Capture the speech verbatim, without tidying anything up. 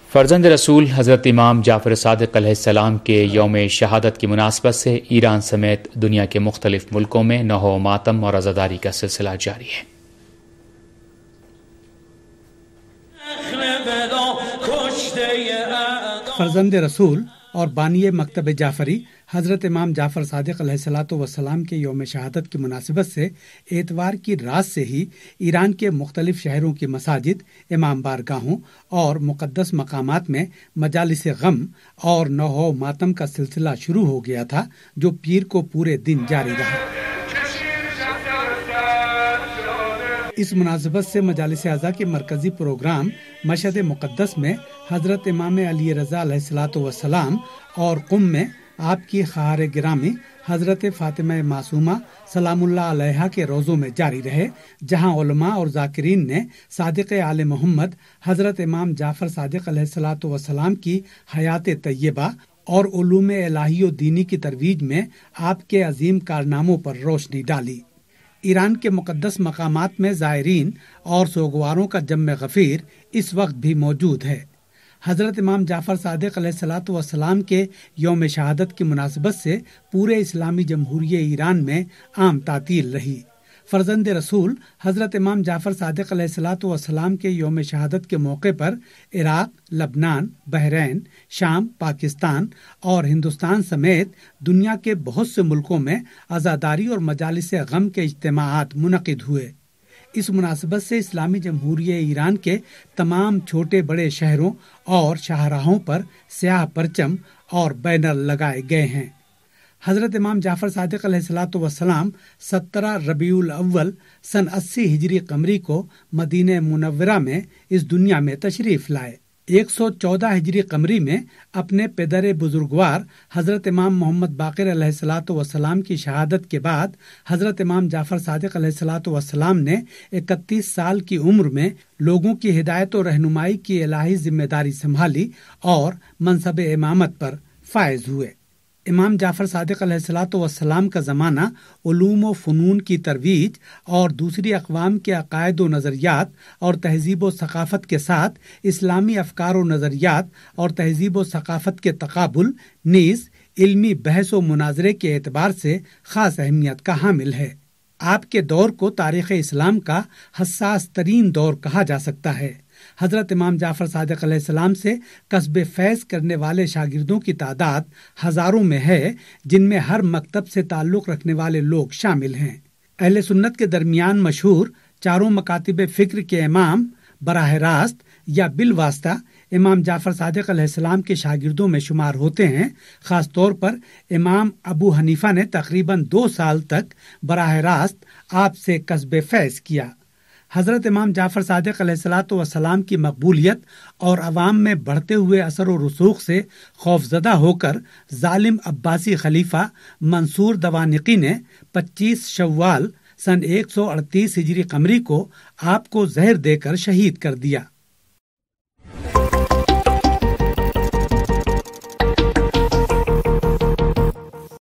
فرزند رسول حضرت امام جعفر صادق علیہ السلام کے یوم شہادت کی مناسبت سے ایران سمیت دنیا کے مختلف ملکوں میں نوحہ و ماتم اور عزاداری کا سلسلہ جاری ہے۔ فرزند رسول اور بانی مکتب جعفری حضرت امام جعفر صادق علیہ الصلوۃ والسلام کے یوم شہادت کی مناسبت سے اتوار کی رات سے ہی ایران کے مختلف شہروں کی مساجد، امام بارگاہوں اور مقدس مقامات میں مجالس غم اور نوحہ و ماتم کا سلسلہ شروع ہو گیا تھا، جو پیر کو پورے دن جاری رہا۔ اس مناسبت سے مجالس اعضاء کے مرکزی پروگرام مشہد مقدس میں حضرت امام علی رضا علیہ الصلوۃ والسلام اور قم میں آپ کی خواہر گرامی حضرت فاطمہ معصومہ سلام اللہ علیہا کے روضوں میں جاری رہے، جہاں علماء اور ذاکرین نے صادق آل محمد حضرت امام جعفر صادق علیہ الصلوۃ والسلام کی حیات طیبہ اور علوم الہی و دینی کی ترویج میں آپ کے عظیم کارناموں پر روشنی ڈالی۔ ایران کے مقدس مقامات میں زائرین اور سوگواروں کا جم غفیر اس وقت بھی موجود ہے۔ حضرت امام جعفر صادق علیہ الصلوۃ والسلام کے یوم شہادت کی مناسبت سے پورے اسلامی جمہوریہ ایران میں عام تعطیل رہی۔ فرزند رسول حضرت امام جعفر صادق علیہ الصلوۃ والسلام کے یوم شہادت کے موقع پر عراق، لبنان، بحرین، شام، پاکستان اور ہندوستان سمیت دنیا کے بہت سے ملکوں میں عزاداری اور مجالس غم کے اجتماعات منعقد ہوئے۔ اس مناسبت سے اسلامی جمہوریہ ایران کے تمام چھوٹے بڑے شہروں اور شاہراہوں پر سیاہ پرچم اور بینر لگائے گئے ہیں۔ حضرت امام جعفر صادق علیہ الصلوۃ والسلام سترہ ربیع الاول سن اسی ہجری قمری کو مدینہ منورہ میں اس دنیا میں تشریف لائے۔ ایک سو چودہ ہجری قمری میں اپنے پدر بزرگوار حضرت امام محمد باقر علیہ الصلوۃ والسلام کی شہادت کے بعد حضرت امام جعفر صادق علیہ الصلوۃ والسلام نے اکتیس سال کی عمر میں لوگوں کی ہدایت و رہنمائی کی الہی ذمہ داری سنبھالی اور منصب امامت پر فائز ہوئے۔ امام جعفر صادق علیہ الصلوۃ والسلام کا زمانہ علوم و فنون کی ترویج اور دوسری اقوام کے عقائد و نظریات اور تہذیب و ثقافت کے ساتھ اسلامی افکار و نظریات اور تہذیب و ثقافت کے تقابل نیز علمی بحث و مناظرے کے اعتبار سے خاص اہمیت کا حامل ہے۔ آپ کے دور کو تاریخ اسلام کا حساس ترین دور کہا جا سکتا ہے۔ حضرت امام جعفر صادق علیہ السلام سے کسب فیض کرنے والے شاگردوں کی تعداد ہزاروں میں ہے، جن میں ہر مکتب سے تعلق رکھنے والے لوگ شامل ہیں۔ اہل سنت کے درمیان مشہور چاروں مکاتب فکر کے امام براہ راست یا بالواسطہ امام جعفر صادق علیہ السلام کے شاگردوں میں شمار ہوتے ہیں۔ خاص طور پر امام ابو حنیفہ نے تقریباً دو سال تک براہ راست آپ سے کسب فیض کیا۔ حضرت امام جعفر صادق علیہ الصلوۃ والسلام کی مقبولیت اور عوام میں بڑھتے ہوئے اثر و رسوخ سے خوفزدہ ہو کر ظالم عباسی خلیفہ منصور دوانقی نے پچیس شوال سن ایک سو اڑتیس ہجری قمری کو آپ کو زہر دے کر شہید کر دیا۔